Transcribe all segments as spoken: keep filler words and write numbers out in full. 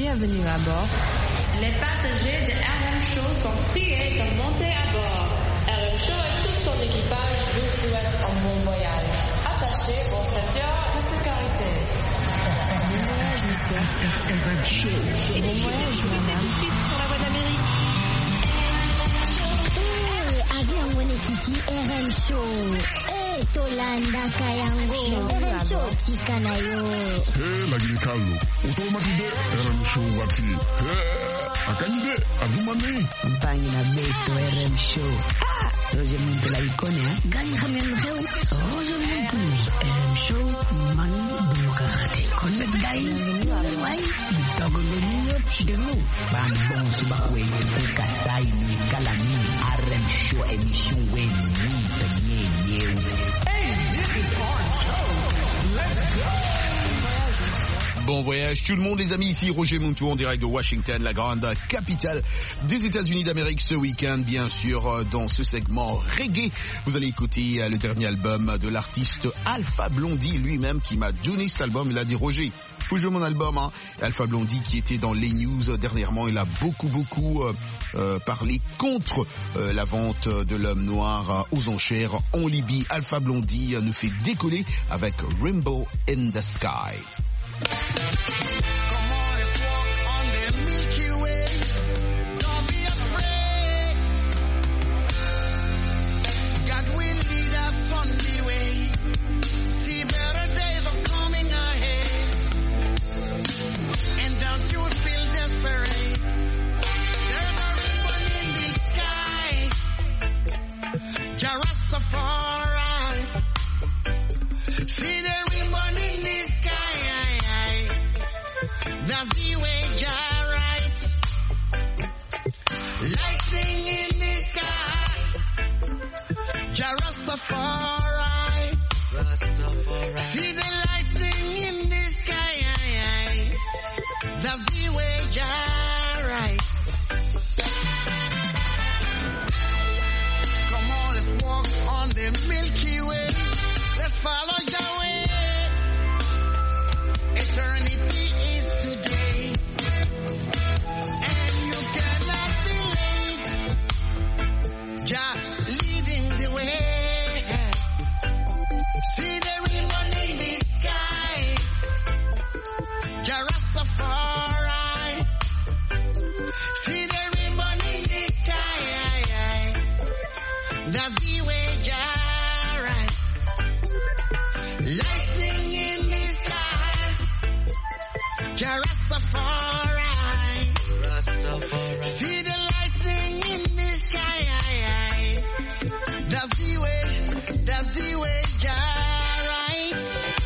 Bienvenue à bord. Les passagers de R M Show sont priés de monter à bord. R M Show et tout son équipage vous souhaitent un bon voyage. Attachez vos ceintures de sécurité. Bon voyage, monsieur. R M Show. Bon voyage, madame. Tout de suite sur la voie d'Amérique. Eh, avion mwenekiti R M Show. Eh, Tolanda Kayango. R M Show tikanayo. Eh, lagi Carlo. Automatique R M Show wati. Eh, akanyide adumani. Mpangi na beto R M Show. Ah, Roger Muntu la ikone ha. Gani khamel kheu. Roger Muntu R M Show man bukate. Connect dai. Wai. Dogo lolo chidemo. Ban bon suba we kasai ni kalani R M Show emission we ni tanye ye. Hey, this is our show. Let's go. Bon voyage tout le monde les amis, ici Roger Montou en direct de Washington, la grande capitale des États-Unis d'Amérique ce week-end. Bien sûr, dans ce segment reggae, vous allez écouter le dernier album de l'artiste Alpha Blondy lui-même qui m'a donné cet album. Il a dit Roger, faut jouer mon album. Hein. Alpha Blondy qui était dans les news dernièrement, il a beaucoup beaucoup euh, euh, parlé contre euh, la vente de l'homme noir euh, aux enchères en Libye. Alpha Blondy euh, nous fait décoller avec Rainbow in the Sky. Come on, let's walk on the Milky Way. Don't be afraid. God will lead us on the way. See, better days are coming ahead. And don't you feel desperate. There's a ribbon in the sky. Jah Rastafari. See the ribbon in the sky. That's the way Jah writes. Lightning in the sky. Jah Rastafari. Rastafari. See the lightning in the sky. That's the way Jah writes. Come on, let's walk on the Milky Way. Let's follow Jah way. Eternity is today, and you cannot be late. Jah leading the way. See the ribbon in the sky. Jah Rastafari. See the ribbon in the sky. That's the way Jah writes. Lightning in the sky. Jah Rastafari. Rastafari. See the lightning in the sky. That's the way, that's the way Jah writes.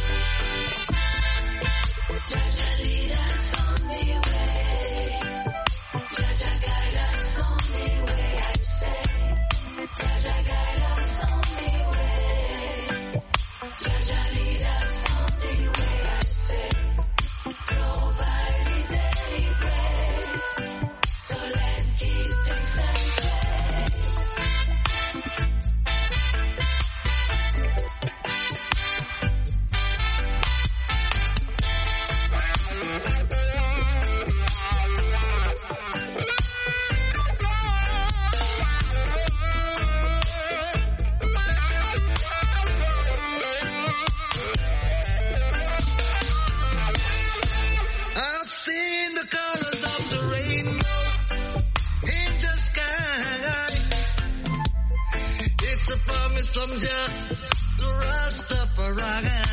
Jah lead us on the way. Jah guide us on the way. I say, Jah guide us on the way. Jah lead us on the way. I say. Nobody daily bread, so let's keep things in place. I've seen the colors of the rainbow in the sky. It's a promise from Jah to Rastafari.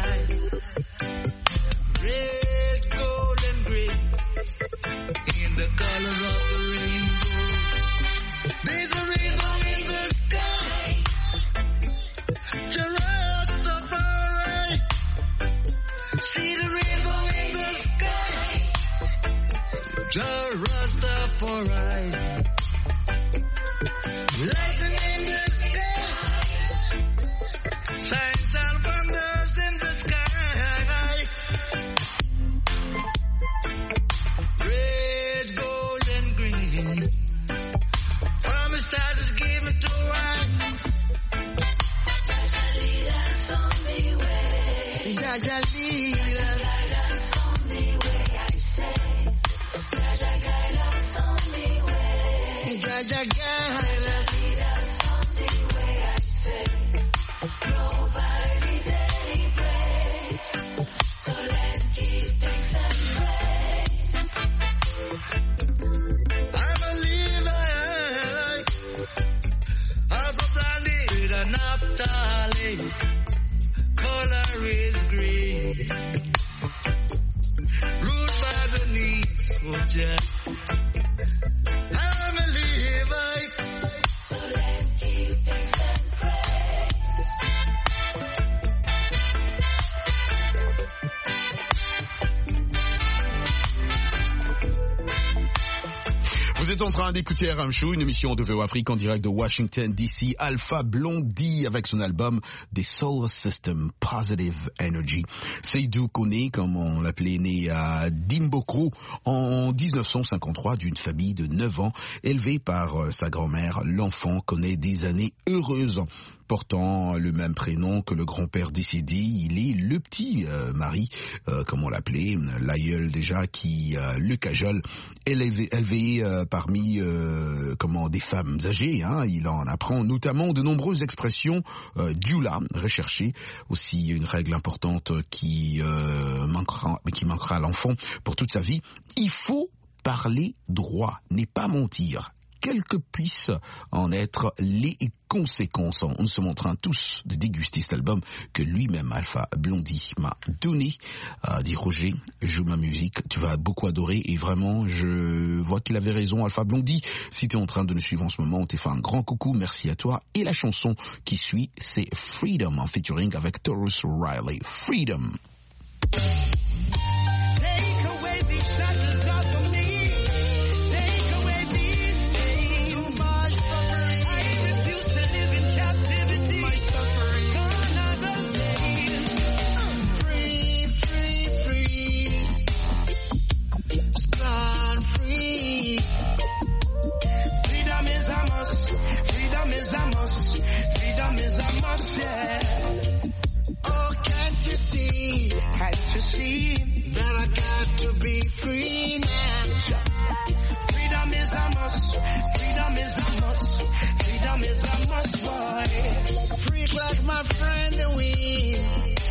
Red, gold, and green in the color of the rainbow. There's a rainbow in the sky. Jah Rastafari. See the rainbow in the sky. Jah Rastafari. Lightning in the sky. Signs and wonders in the sky. Red, gold, and green. Promise that is given to us. Jah lead us on the way. Jah lead us. On the way, I say. Jaja guide us. Lead us on the way, I say. Nobody daybreak. So let's give thanks and praise. I'm a Levi. I'm a brandy with a Naphtali. Color is green. Root by the knees, oh yeah. I'm a Levite. So let's give thanks and praise. Vous êtes en train d'écouter R M Show, une émission de V O Afrique en direct de Washington D C. Alpha Blondy avec son album des Solar System Positive Energy. Seydou Kone, comme on l'appelait, né à Dimbokro en dix-neuf cent cinquante-trois d'une famille de neuf ans, élevé par sa grand-mère. L'enfant connaît des années heureuses. Portant le même prénom que le grand-père décédé, il est le petit euh, Marie, euh, comme on l'appelait, l'aïeul déjà, qui euh, le cajole, élevé, élevé euh, parmi euh, comment des femmes âgées. Hein, il en apprend notamment de nombreuses expressions euh, djoula, recherchées. Aussi une règle importante qui euh, manquera, qui manquera à l'enfant pour toute sa vie. Il faut parler droit, n'est pas mentir. Quelles que puissent en être les conséquences. Nous sommes en train tous de déguster cet album que lui-même, Alpha Blondy, m'a donné. Euh, dit Roger, joue ma musique, tu vas beaucoup adorer. Et vraiment, je vois qu'il avait raison, Alpha Blondy. Si tu es en train de nous suivre en ce moment, on t'a fait un grand coucou, merci à toi. Et la chanson qui suit, c'est Freedom, en featuring avec Taurus Riley. Freedom. Oh, can't you see? Can't you see that I got to be free now? Freedom is a must. Freedom is a must. Freedom is a must, boy. Freak like my friend the wind.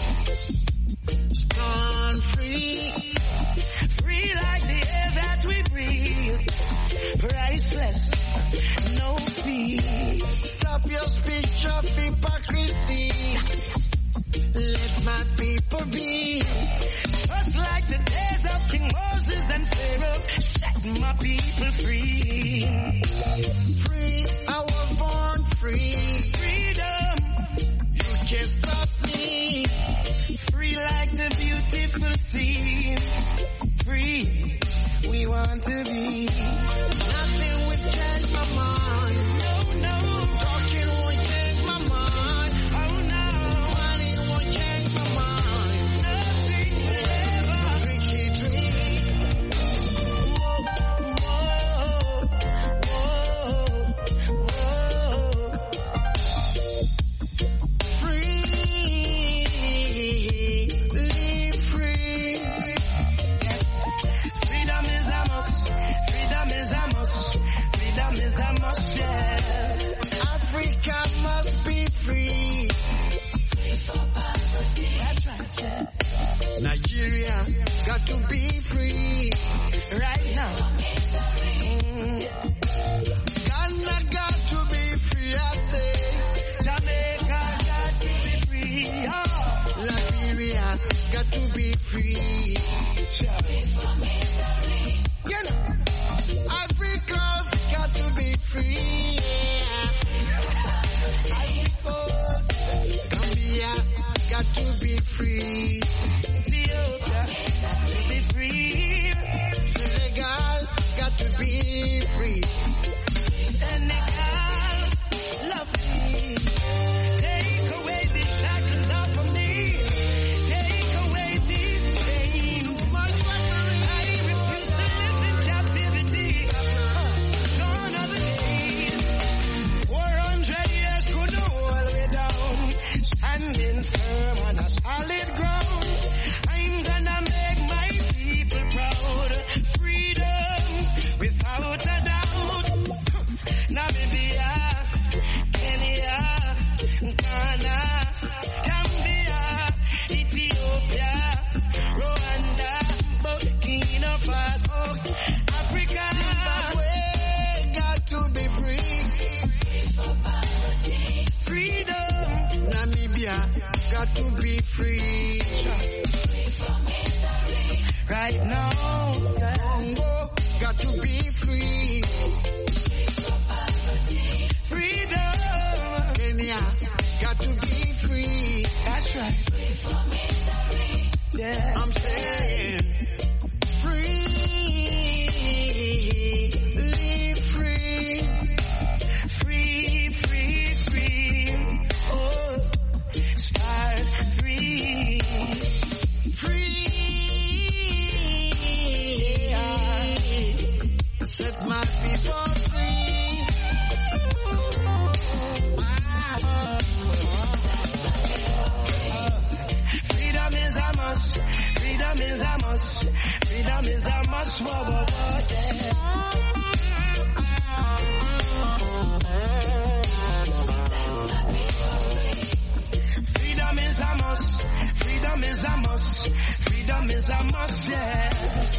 Spawn free. Free like the air that we breathe. Priceless, no fee. Stop your speech of hypocrisy. Let my people be. Just like the days of King Moses and Pharaoh, set my people free. Free, I was born free. Freedom, you can't stop me. Free like the beautiful sea. Free, we want to be. Nothing will change my mind. No, no. Talking won't change my mind. Oh, no. Money won't change my mind. Nothing will ever. Tricky, tricky. Whoa, whoa, whoa. Free, live free. Freedom is a must. Freedom is a must. Freedom is a must, yeah. Africa must be free. Free for poverty. That's right, yeah. Nigeria got to be free. Right now. Mm. Ghana got to be free, I say. Jamaica got to be free. Oh. Liberia got to be free. You know. Africa's got to be free. Gambia got to be free. Ethiopia be free. Senegal free. Free from misery. Right now, Congo got to be free. Free from poverty. Freedom. Kenya got to be free. That's right. Free from misery. Yeah. I'm saying free. Live free. Free, free, free. Oh, start free. Free. Yeah. Set my people free. Freedom is a must. Freedom is a must. Freedom is a must. Whoa, whoa, whoa, yeah. Freedom is a must. Freedom is a must. Freedom is a must, yeah.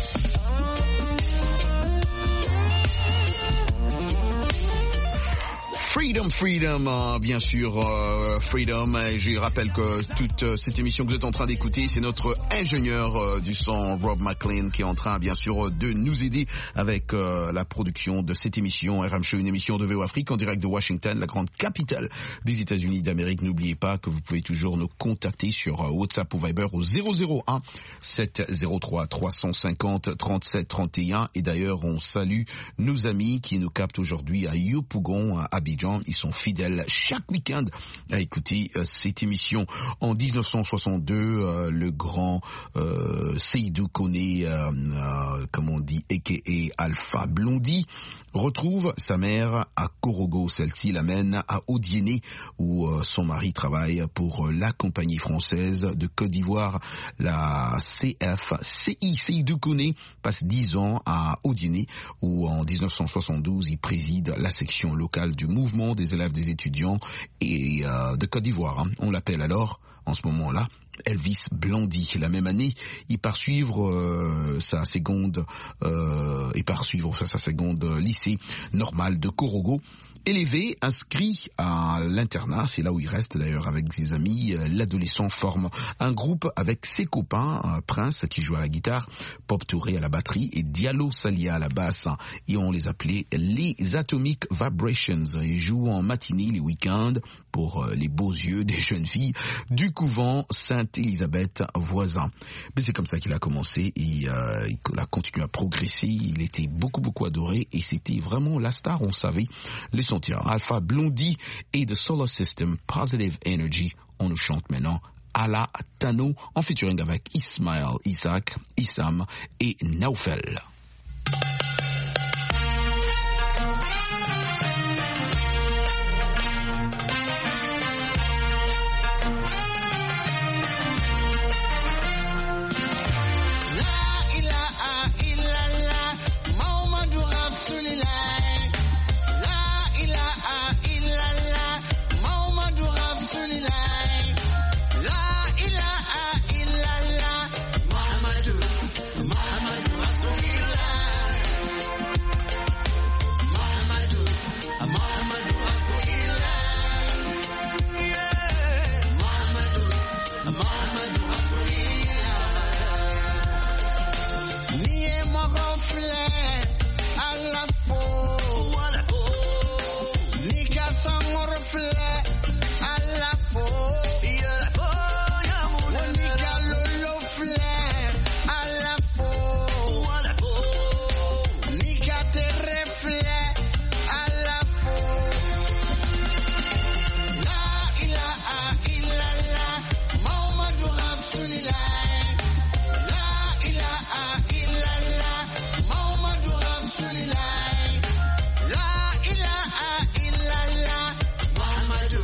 Freedom, freedom, euh, bien sûr, euh, freedom. Et je rappelle que toute euh, cette émission que vous êtes en train d'écouter, c'est notre ingénieur euh, du son, Rob McLean, qui est en train, bien sûr, de nous aider avec euh, la production de cette émission R M Show, une émission de V O Afrique en direct de Washington, la grande capitale des États-Unis d'Amérique. N'oubliez pas que vous pouvez toujours nous contacter sur euh, WhatsApp ou Viber au zéro zéro un sept zéro trois trois cent cinquante trente-sept trente et un. Et d'ailleurs, on salue nos amis qui nous captent aujourd'hui à Yopougon, à Abidjan. Ils sont fidèles chaque week-end à écouter euh, cette émission. En dix-neuf cent soixante-deux, euh, le grand euh, Seydou Koné, euh, euh, comme on dit, a k a. Alpha Blondy, retrouve sa mère à Korogo. Celle-ci l'amène à Odiéné, où euh, son mari travaille pour euh, la compagnie française de Côte d'Ivoire, la C F C I. Seydou Koné passe dix ans à Odiéné, où en dix-neuf cent soixante-douze, il préside la section locale du mouvement des élèves, des étudiants et euh, de Côte d'Ivoire. Hein. On l'appelle alors, en ce moment-là, Elvis Blondy. La même année, il part suivre euh, sa seconde, euh, il part suivre sa, sa seconde lycée normal de Korogo. Élevé, inscrit à l'internat, c'est là où il reste d'ailleurs avec ses amis. L'adolescent forme un groupe avec ses copains, Prince qui joue à la guitare, Pop Touré à la batterie et Diallo Salia à la basse. Et on les appelait les Atomic Vibrations. Ils jouent en matinée les week-ends pour les beaux yeux des jeunes filles du couvent Sainte-Élisabeth voisin. Mais c'est comme ça qu'il a commencé et euh, il a continué à progresser. Il était beaucoup beaucoup adoré et c'était vraiment la star, on savait. Les Alpha Blondy et The Solar System, Positive Energy. On nous chante maintenant Ala Tano en featuring avec Ismaël, Isaac, Issam et Naufel. Muhammadu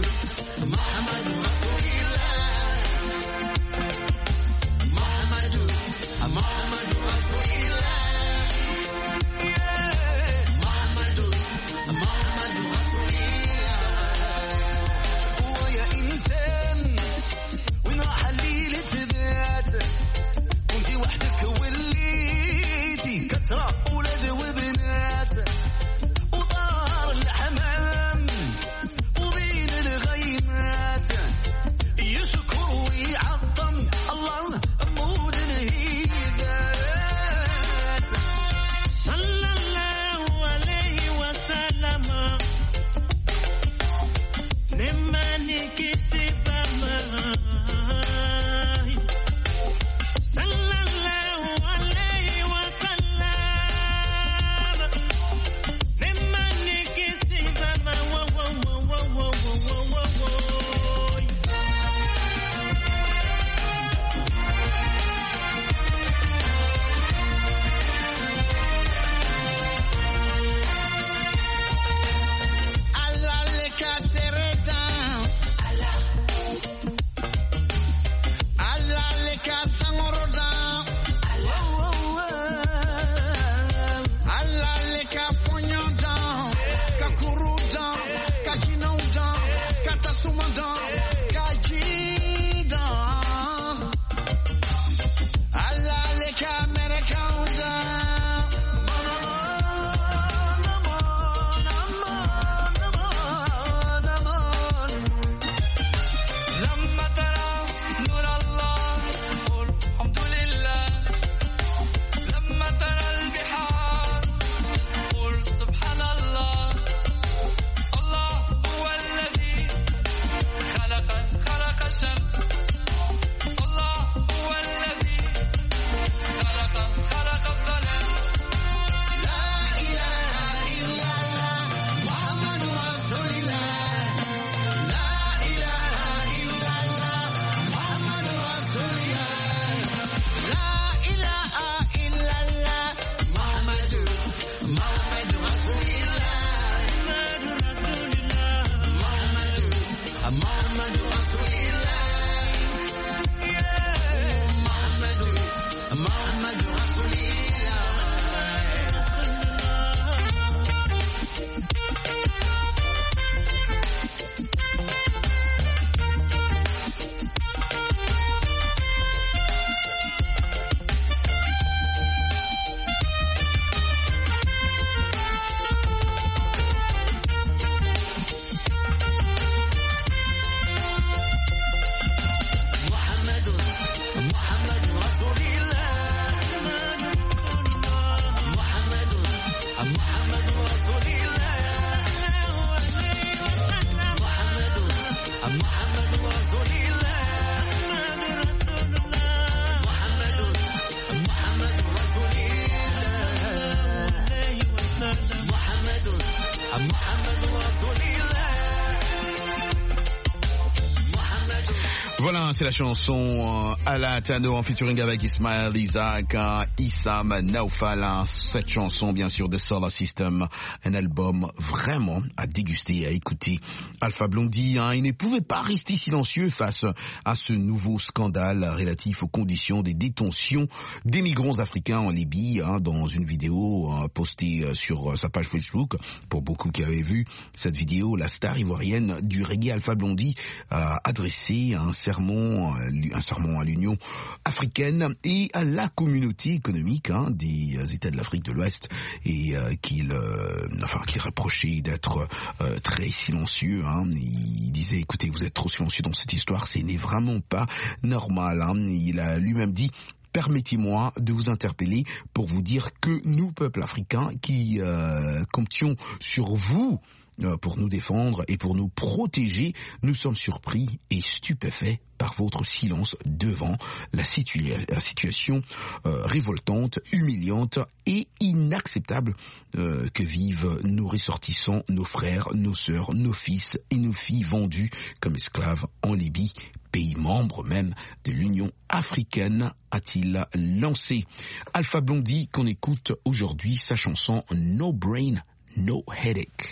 Voilà, c'est la chanson euh, Ala Tano en featuring avec Ismaël Isaac, euh, Issam Naufal. Hein. Cette chanson, bien sûr, de Solar System, un album vraiment à déguster, à écouter. Alpha Blondy, hein, il ne pouvait pas rester silencieux face à ce nouveau scandale relatif aux conditions des détentions des migrants africains en Libye. Hein, dans une vidéo euh, postée sur euh, sa page Facebook, pour beaucoup qui avaient vu cette vidéo, la star ivoirienne du reggae Alpha Blondy a adressé un sermon, un sermon à l'Union africaine et à la communauté économique hein, des États de l'Afrique de l'Ouest et euh, qu'il, euh, enfin, qu'il reprochait d'être euh, très silencieux. Hein. Il disait, écoutez, vous êtes trop silencieux dans cette histoire, ce n'est vraiment pas normal. Hein. Il a lui-même dit, permettez-moi de vous interpeller pour vous dire que nous, peuple africain, qui euh, comptions sur vous pour nous défendre et pour nous protéger, nous sommes surpris et stupéfaits par votre silence devant la, situa- la situation euh, révoltante, humiliante et inacceptable euh, que vivent nos ressortissants, nos frères, nos sœurs, nos fils et nos filles vendus comme esclaves en Libye, pays membre même de l'Union africaine, a-t-il lancé. Alpha Blondy qu'on écoute aujourd'hui, sa chanson No Brain, No Headache.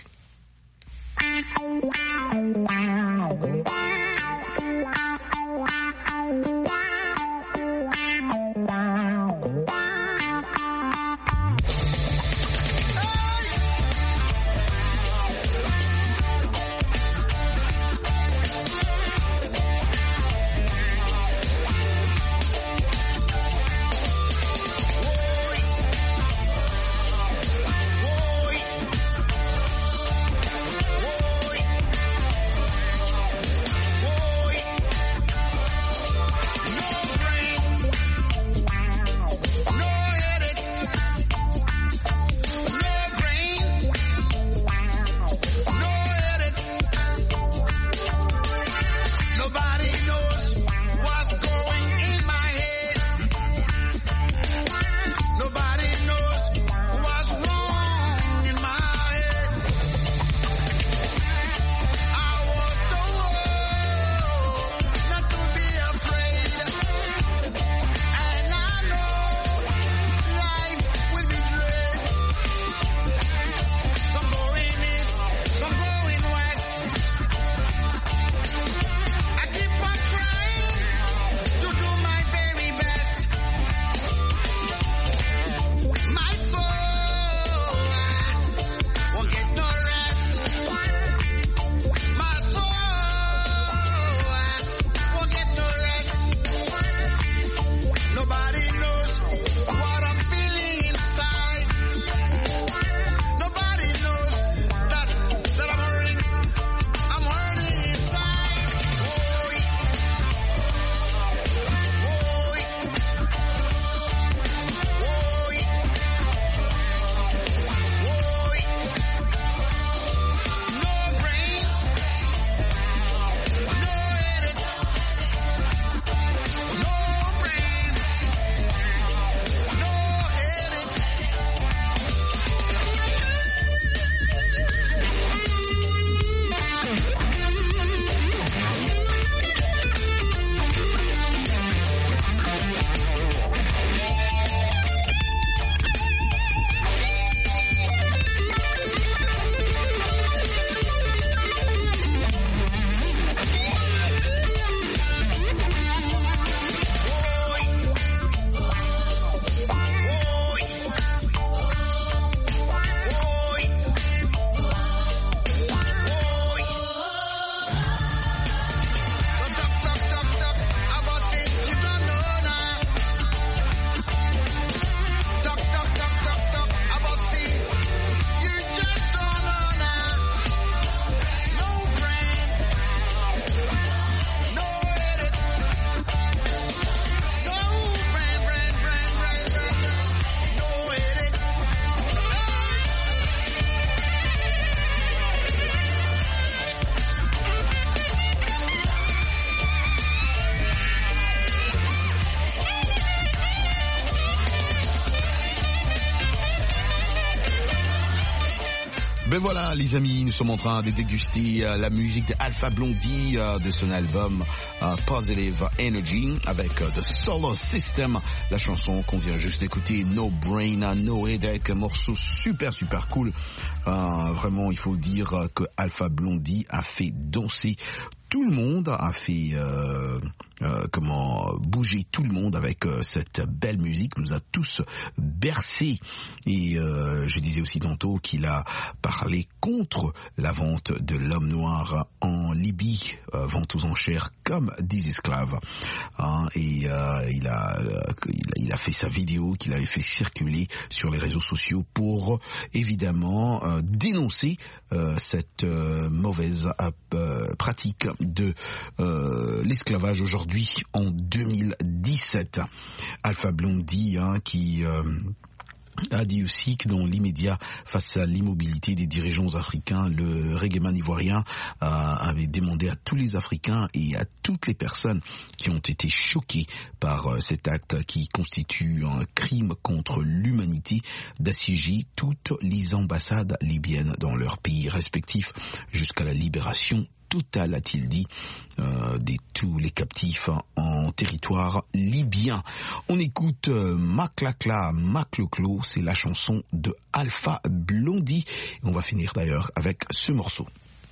Ben voilà les amis, nous sommes en train de déguster euh, la musique d'Alpha Blondy euh, de son album euh, Positive Energy avec euh, The Solar System, la chanson qu'on vient juste d'écouter, No Brain, No Headache, un morceau super super cool. Euh, vraiment il faut dire euh, que Alpha Blondy a fait danser tout le monde, a fait euh, euh, comment bouger tout le monde avec euh, cette belle musique, nous a tous bercés. Et euh, je disais aussi tantôt qu'il a parlé contre la vente de l'homme noir en Libye, euh, vente aux enchères comme des esclaves. Hein, et euh, il, a, euh, il a il a fait sa vidéo qu'il avait fait circuler sur les réseaux sociaux pour évidemment euh, dénoncer euh, cette euh, mauvaise euh, pratique de euh, l'esclavage aujourd'hui en deux mille dix-sept. Alpha Blondy hein, qui euh, a dit aussi que dans l'immédiat, face à l'immobilité des dirigeants africains, le reggaeman ivoirien euh, avait demandé à tous les Africains et à toutes les personnes qui ont été choquées par euh, cet acte qui constitue un crime contre l'humanité d'assiéger toutes les ambassades libyennes dans leurs pays respectifs jusqu'à la libération totale, a-t-il dit, euh, de tous les captifs en territoire libyen. On écoute euh, Maklakla Makloklo, c'est la chanson de Alpha Blondy. Et on va finir d'ailleurs avec ce morceau.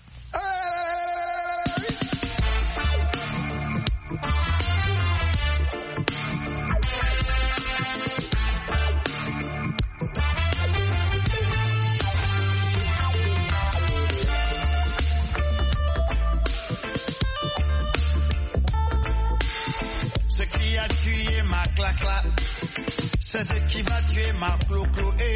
C'est ce qui va tuer ma clo-clo. Hey.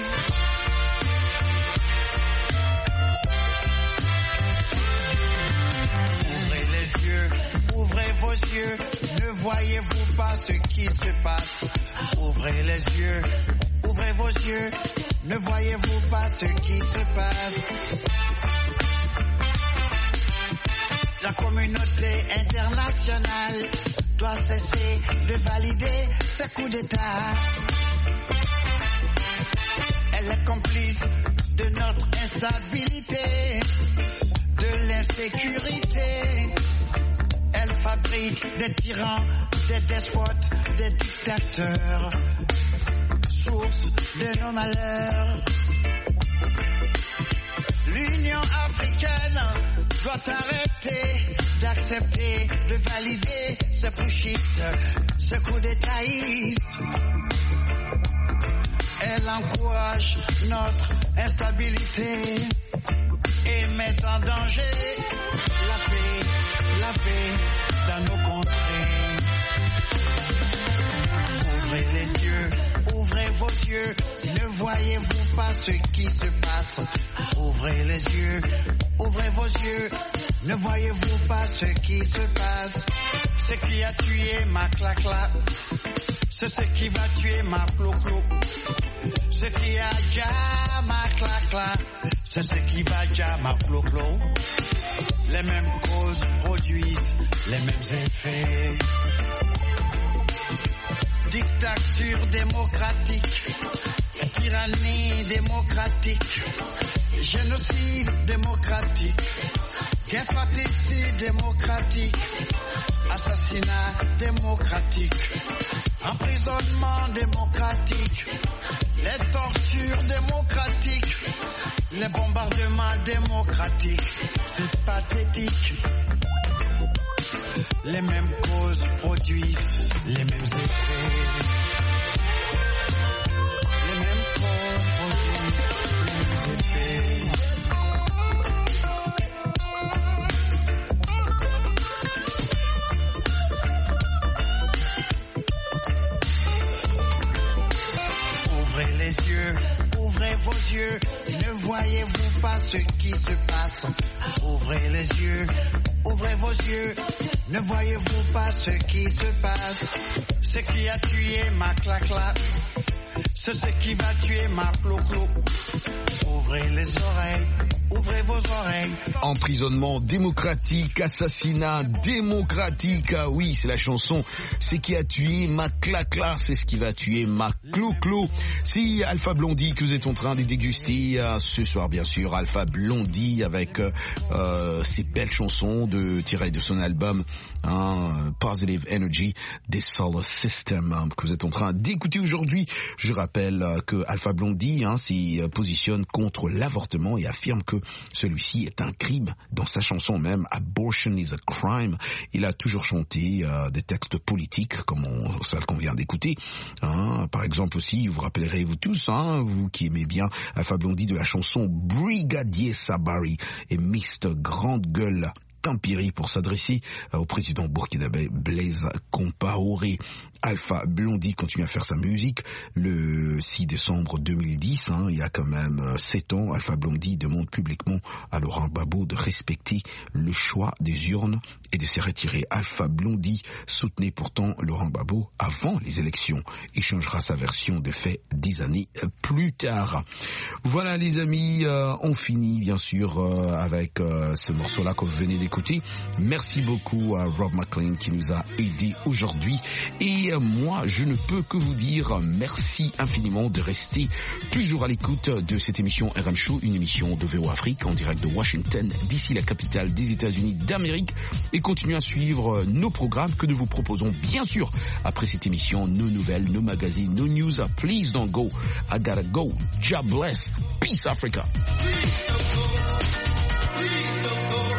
Ouvrez les yeux, ouvrez vos yeux. Ne voyez-vous pas ce qui se passe? Ouvrez les yeux, ouvrez vos yeux. Ne voyez-vous pas ce qui se passe? La communauté internationale doit cesser de valider ce coup d'État. Elle est complice de notre instabilité, de l'insécurité. Elle fabrique des tyrans, des despotes, des dictateurs, source de nos malheurs. L'Union africaine doit arrêter d'accepter, de valider ce pushiste, ce coup d'étaïste. Elle encourage notre instabilité et met en danger la paix, la paix dans nos contrées. Ouvrez les yeux, ouvrez vos yeux, ne voyez-vous pas ce qui se passe? Ouvrez les yeux, ouvrez vos yeux, ne voyez-vous pas ce qui se passe? Ce qui a tué ma clacla, c'est ce qui va tuer ma clo-clo. Ce qui a déjà ma clacla, c'est ce qui va déjà ma clo-clo. Les mêmes causes produisent les mêmes effets. Dictature démocratique, tyrannie démocratique, génocide démocratique, guerre fratricide démocratique, assassinat démocratique, emprisonnement démocratique, les tortures démocratiques, les bombardements démocratiques. C'est pathétique. Les mêmes causes produisent les mêmes effets. Les mêmes causes produisent les mêmes effets. Ouvrez les yeux, ouvrez vos yeux, ne voyez-vous pas ce qui se passe? Ouvrez les yeux, ouvrez vos yeux, ne voyez-vous pas ce qui se passe? Ce qui a tué ma clacla, C'est ce qui va tuer ma clo-clo. Ouvrez les oreilles, ouvrez vos oreilles. Emprisonnement démocratique, assassinat démocratique, ah oui, c'est la chanson. C'est qui a tué ma clacla, c'est ce qui va tuer ma clo-clo. Si Alpha Blondy que vous êtes en train de déguster euh, ce soir, bien sûr, Alpha Blondy avec euh, ses belles chansons de tirées de son album hein, Positive Energy des Solar System hein, que vous êtes en train d'écouter aujourd'hui. Je rappelle euh, que Alpha Blondy hein, s'y positionne contre l'avortement et affirme que celui-ci est un crime. Dans sa chanson même, Abortion is a crime, il a toujours chanté euh, des textes politiques comme on, celle qu'on vient d'écouter. Hein. Par exemple aussi, vous rappellerez vous tous, hein, vous qui aimez bien Alpha Blondy, de la chanson Brigadier Sabari et mister Grande Gueule Tampiri pour s'adresser au président burkinabé Blaise Compaoré. Alpha Blondy continue à faire sa musique. Le six décembre deux mille dix, hein, il y a quand même sept ans, Alpha Blondy demande publiquement à Laurent Gbagbo de respecter le choix des urnes et de se retirer. Alpha Blondy soutenait pourtant Laurent Gbagbo avant les élections et changera sa version de fait des années plus tard. Voilà les amis, euh, on finit bien sûr euh, avec euh, ce morceau-là que vous venez d'écouter. Merci beaucoup à Rob McLean qui nous a aidés aujourd'hui et moi, je ne peux que vous dire merci infiniment de rester toujours à l'écoute de cette émission R M Show, une émission de V O Afrique en direct de Washington, d'ici la capitale des États-Unis d'Amérique, et continuez à suivre nos programmes que nous vous proposons bien sûr après cette émission, nos nouvelles, nos magazines, nos news. Please don't go, I gotta go. God bless. Peace Africa. Please don't go. Please don't go.